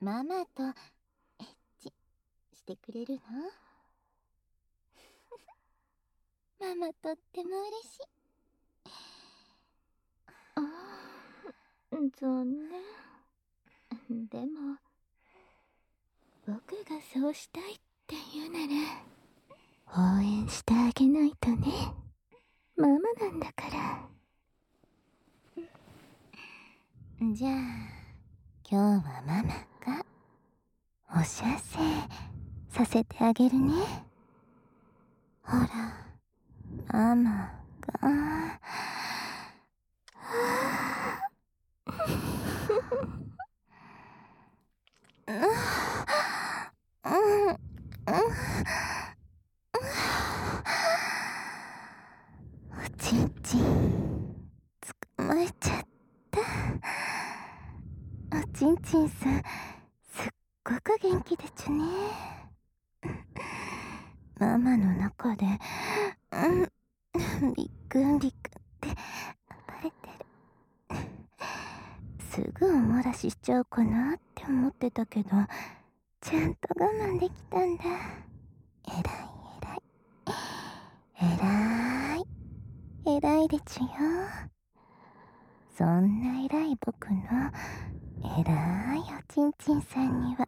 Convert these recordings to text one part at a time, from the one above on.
ママとエッチしてくれるの？ママとっても嬉しい。 残念。でも僕がそうしたいって言うなら応援してあげないとね。ママなんだから。 じゃあ今日はママがおしゃせさせてあげるね。ほら、ママがおちんちん捕まえちゃった。おちんちんさんすっごく元気でちゅね。ママの中でビックンビックンって暴れてる。すぐお漏らししちゃうかなって思ってたけど、ちゃんと我慢できたんだ。えらいえらいえらいでちゅよ。そんな偉い僕の偉いおちんちんさんには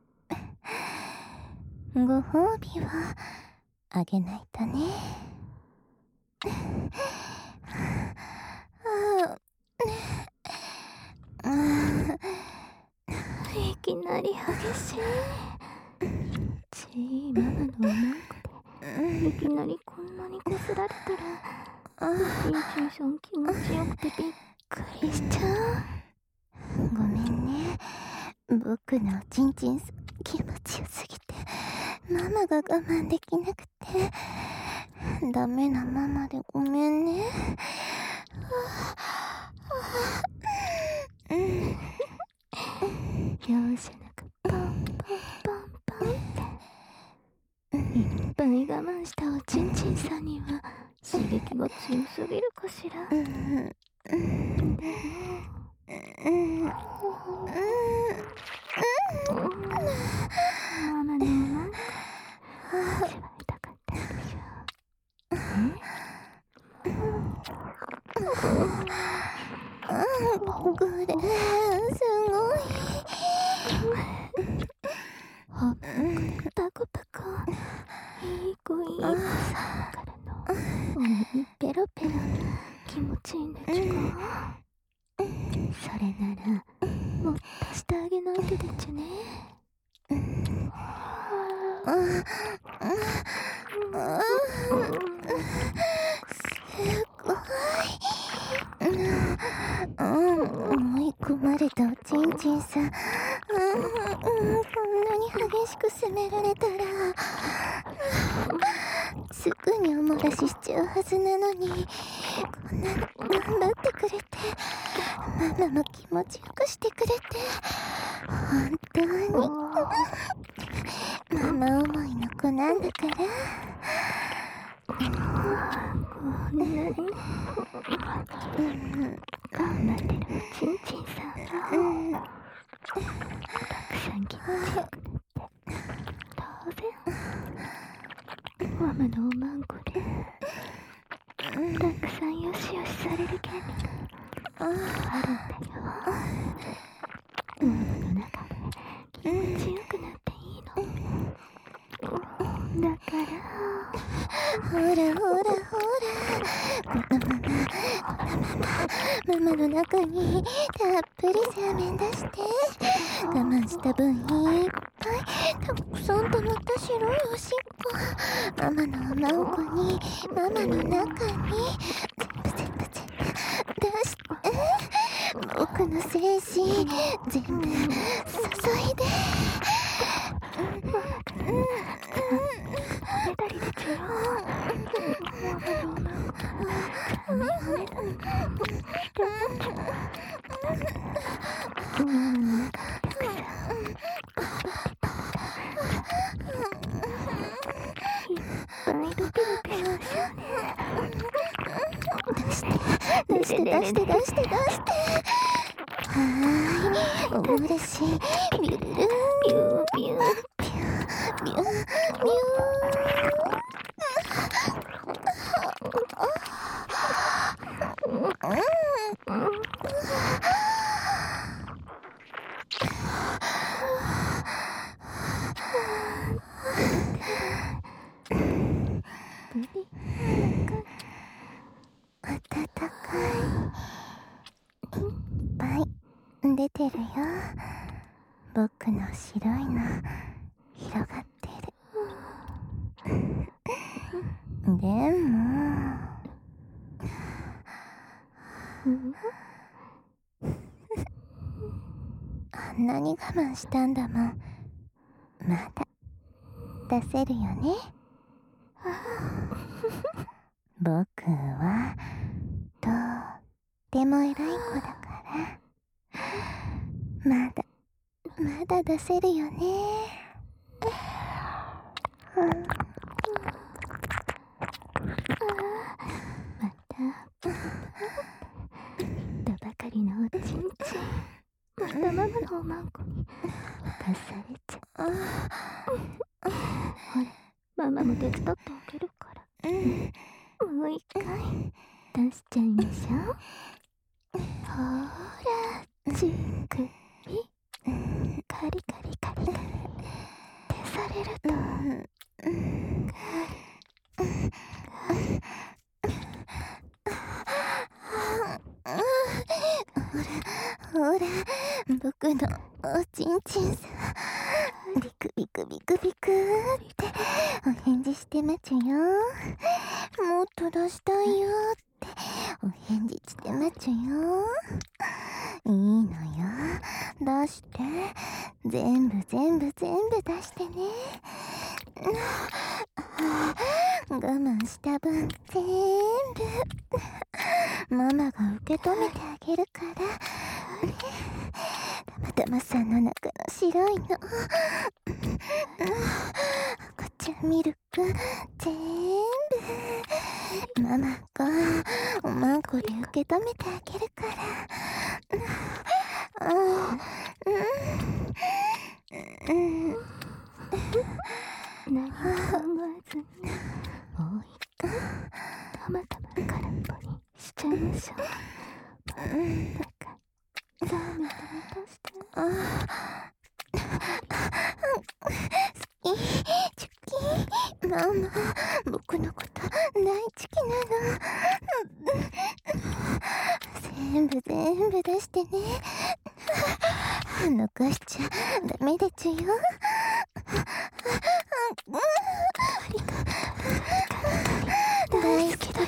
ご褒美をあげないとね。 いきなり激しい。ママのおまんこでいきなりこんなにこすられたら、おちんちんさん気持ちよくてびっくりしちゃう。 ごめんね。僕のおちんちんさん気持ちよすぎてママが我慢できなくて、ダメなママでごめんね。 容赦なくポンポンポンポンっていっぱい我慢したおちんちんさんには刺激が強すぎるかしら。ママのおまんこ味わいたかったでしょ。 これすごい。 ほっパコパコいい子いい子さんからのお耳ペロペロ気持ちいいんでちゅか。それならもっとしてあげないとでちゅね。 すごい。追い込まれたおちんちんさん、こんなに激しく責められたらすぐにお漏らししちゃうはずなのに、こんなの頑張ってくれて、ママも気持ちよくしてくれて本当にママ思いの子なんだから。 こんなに頑張ってるおちんちんさんがたくさん気持ちよくなって当然ママのおまんこでたくさんよしよしされる権利があるんだよ。ママの中で気持ちよくなっていいのだから。 ほらママの中にたっぷり洗面出して、我慢した分いっぱいたくさん溜まった白いおしっこママのおまんこに、ママの中に全部出して、僕の精子全部注いで。 メダリでちゅよ。 出して。はーい、 嬉しい。ビュービュービュービュービュービュービュー。暖かい。いっぱい出てるよ。僕の白いの広がってる。でもあんなに我慢したんだもん。まだ出せるよね。僕はとっても偉い子だからまだ出せるよね。 またとばかりのおちんちん、またママのおまんこに出されちゃった。ほら、ママも手伝ってあげるから。もう一回出しちゃいましょう。ほら、ちくびカリカリカリカリってされるとほら僕のおちんちんさ、ビクビクビクビクってお返事してまちゅよ。もっと出したいよってお返事してまちゅよ。いいのよ、出して。全部出してね。我慢した分全部ママが受け止めてあげるから。たまたまさんの中の白いの赤ちゃんミルク全部ママがおまんこで受け止めてあげるから。 何も考えずにもう一回たまたま空っぽにしちゃいましょう。だからザーメンと渡して。 チュキママ、僕のこと大好きなの。全部出してね。残しちゃダメでちゅよ。大好きだよ。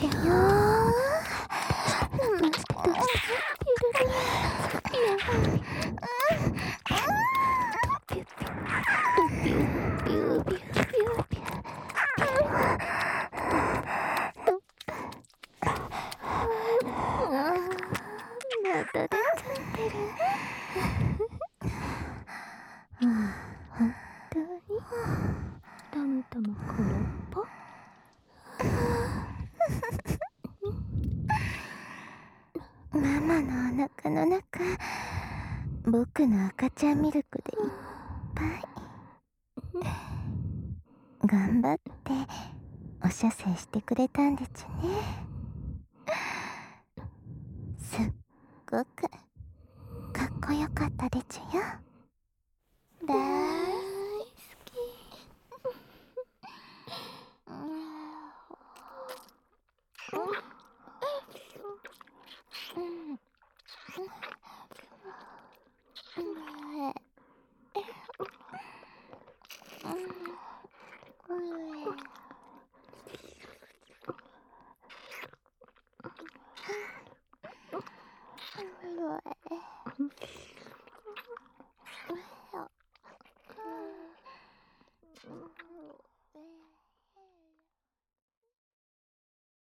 また出ちゃってる。本当にたまたま空っぽ。 ママのお腹の中、僕の赤ちゃんミルクでいっぱい。頑張ってお射精してくれたんでちゅね。すっごくかっこよかったでちゅよ。大好き。